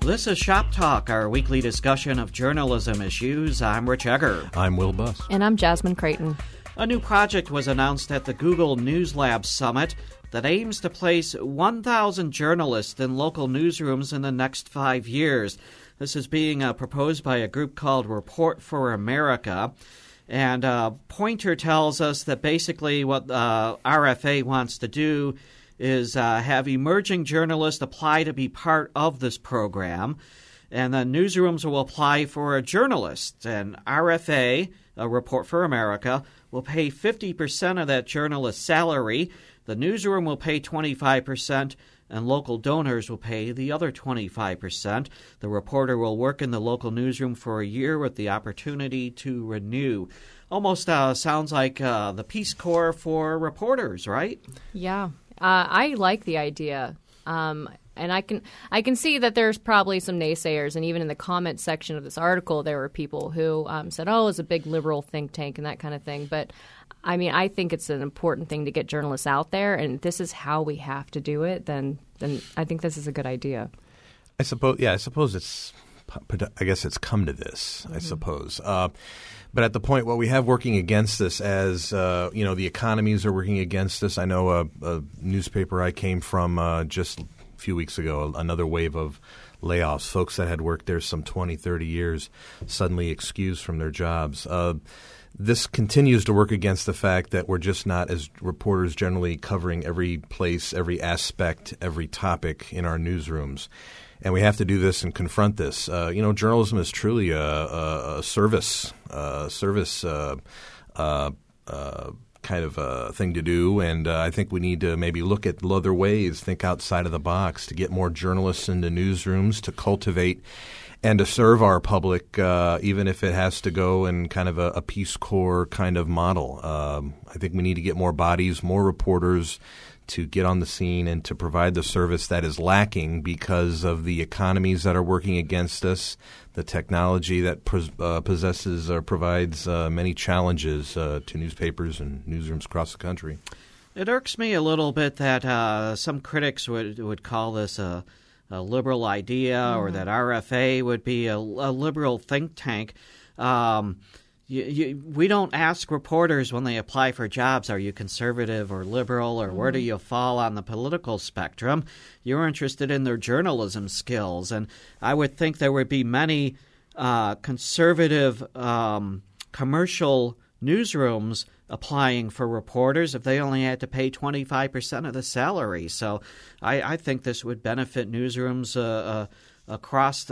This is Shop Talk, our weekly discussion of journalism issues. I'm Rich Egger. I'm Will Buss. And I'm Jasmine Creighton. A new project was announced at the Google News Lab Summit that aims to place 1,000 journalists in local newsrooms in the next 5 years. This is being proposed by a group called Report for America. And Pointer tells us that basically what RFA wants to do is have emerging journalists apply to be part of this program. And the newsrooms will apply for a journalist. And RFA, Report for America, will pay 50% of that journalist's salary. The newsroom will pay 25%, and local donors will pay the other 25%. The reporter will work in the local newsroom for a year with the opportunity to renew. Almost sounds like the Peace Corps for reporters, right? Yeah, I like the idea. And I can see that there's probably some naysayers, and even in the comment section of this article, there were people who said, "Oh, it's a big liberal think tank" and that kind of thing. But I mean, I think it's an important thing to get journalists out there, and if this is how we have to do it, then I think this is a good idea. I suppose it's. I guess it's come to this. I suppose. But at the point, what we have working against this, as the economies are working against this. I know a newspaper I came from just a few weeks ago, another wave of layoffs. Folks that had worked there some 20, 30 years suddenly excused from their jobs. This continues to work against the fact that we're just not, as reporters, generally covering every place, every aspect, every topic in our newsrooms. And we have to do this and confront this. Journalism is truly a service kind of a thing to do, and I think we need to maybe look at other ways, think outside of the box to get more journalists into newsrooms, to cultivate and to serve our public, even if it has to go in kind of a Peace Corps kind of model. I think we need to get more bodies, more reporters to get on the scene and to provide the service that is lacking because of the economies that are working against us, the technology that possesses or provides many challenges to newspapers and newsrooms across the country. It irks me a little bit that some critics would call this a liberal idea, or that RFA would be a liberal think tank. We don't ask reporters when they apply for jobs, are you conservative or liberal, or where do you fall on the political spectrum? You're interested in their journalism skills. And I would think there would be many conservative commercial newsrooms applying for reporters if they only had to pay 25% of the salary. So I think this would benefit newsrooms across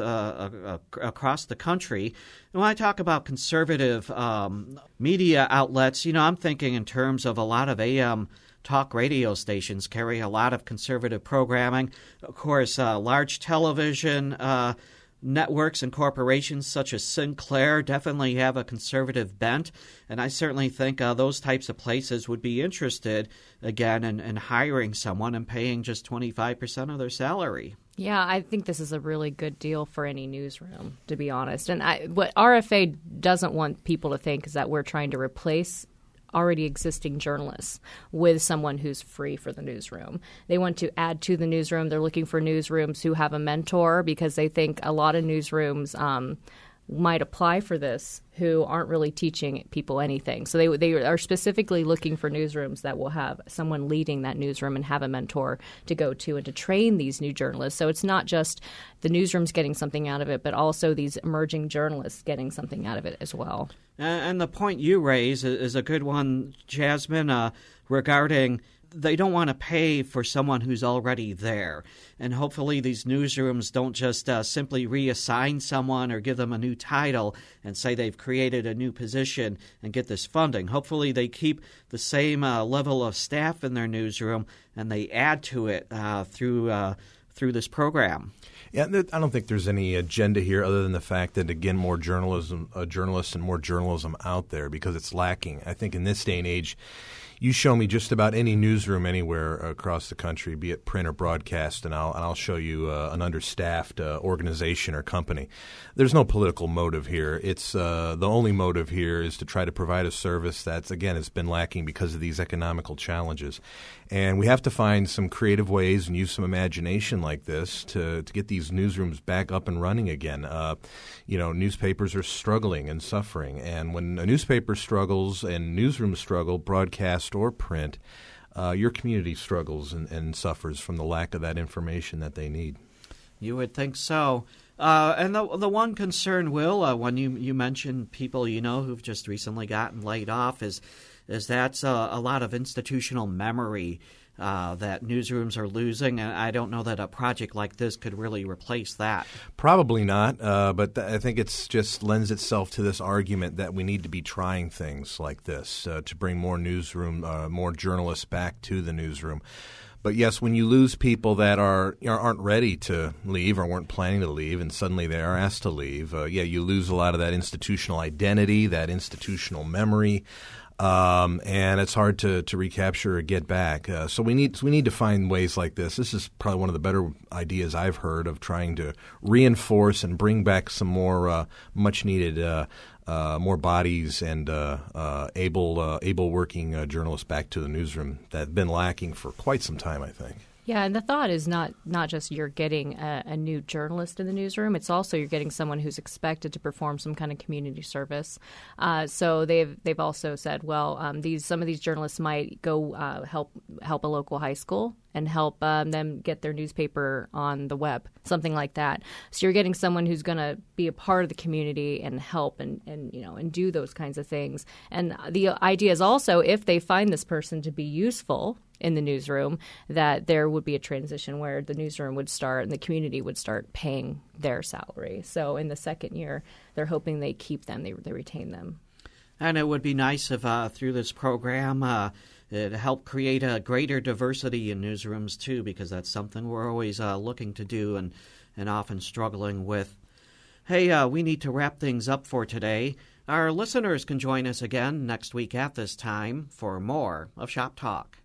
the country. And when I talk about conservative media outlets, I'm thinking in terms of a lot of AM talk radio stations carry a lot of conservative programming. Of course, large television networks and corporations such as Sinclair definitely have a conservative bent, and I certainly think those types of places would be interested, again, in hiring someone and paying just 25% of their salary. Yeah, I think this is a really good deal for any newsroom, to be honest. And what RFA doesn't want people to think is that we're trying to replace already existing journalists with someone who's free for the newsroom. They want to add to the newsroom. They're looking for newsrooms who have a mentor, because they think a lot of newsrooms might apply for this who aren't really teaching people anything. So they are specifically looking for newsrooms that will have someone leading that newsroom and have a mentor to go to and to train these new journalists. So it's not just the newsrooms getting something out of it, but also these emerging journalists getting something out of it as well. And the point you raise is a good one, Jasmine, regarding they don't want to pay for someone who's already there. And hopefully these newsrooms don't just simply reassign someone or give them a new title and say they've created a new position and get this funding. Hopefully they keep the same level of staff in their newsroom and they add to it through this program. Yeah, I don't think there's any agenda here other than the fact that, again, more journalists and more journalism out there, because it's lacking. I think in this day and age, you show me just about any newsroom anywhere across the country, be it print or broadcast, and I'll show you an understaffed organization or company. There's no political motive here. It's the only motive here is to try to provide a service that's, again, has been lacking because of these economical challenges. And we have to find some creative ways and use some imagination like this to get these newsrooms back up and running again. Newspapers are struggling and suffering. And when a newspaper struggles and newsrooms struggle, broadcast or print, your community struggles and suffers from the lack of that information that they need. You would think so. And the one concern, Will, when you mentioned people who've just recently gotten laid off is that's a lot of institutional memory that newsrooms are losing, and I don't know that a project like this could really replace that. Probably not, but I think it's just lends itself to this argument that we need to be trying things like this to bring more more journalists back to the newsroom. But yes, when you lose people that aren't ready to leave or weren't planning to leave, and suddenly they are asked to leave, you lose a lot of that institutional identity, that institutional memory. And it's hard to recapture or get back. So we need to find ways like this. This is probably one of the better ideas I've heard of trying to reinforce and bring back some more much needed more bodies and able working journalists back to the newsroom that have been lacking for quite some time, I think. Yeah, and the thought is not just you're getting a new journalist in the newsroom. It's also you're getting someone who's expected to perform some kind of community service. So they've also said, well, some of these journalists might go help a local high school and help them get their newspaper on the web, something like that. So you're getting someone who's going to be a part of the community and help and do those kinds of things. And the idea is also if they find this person to be useful in the newsroom, that there would be a transition where the newsroom would start and the community would start paying their salary. So in the second year, they're hoping they keep them, they retain them. And it would be nice if through this program it helped create a greater diversity in newsrooms too, because that's something we're always looking to do and often struggling with. Hey, we need to wrap things up for today. Our listeners can join us again next week at this time for more of Shop Talk.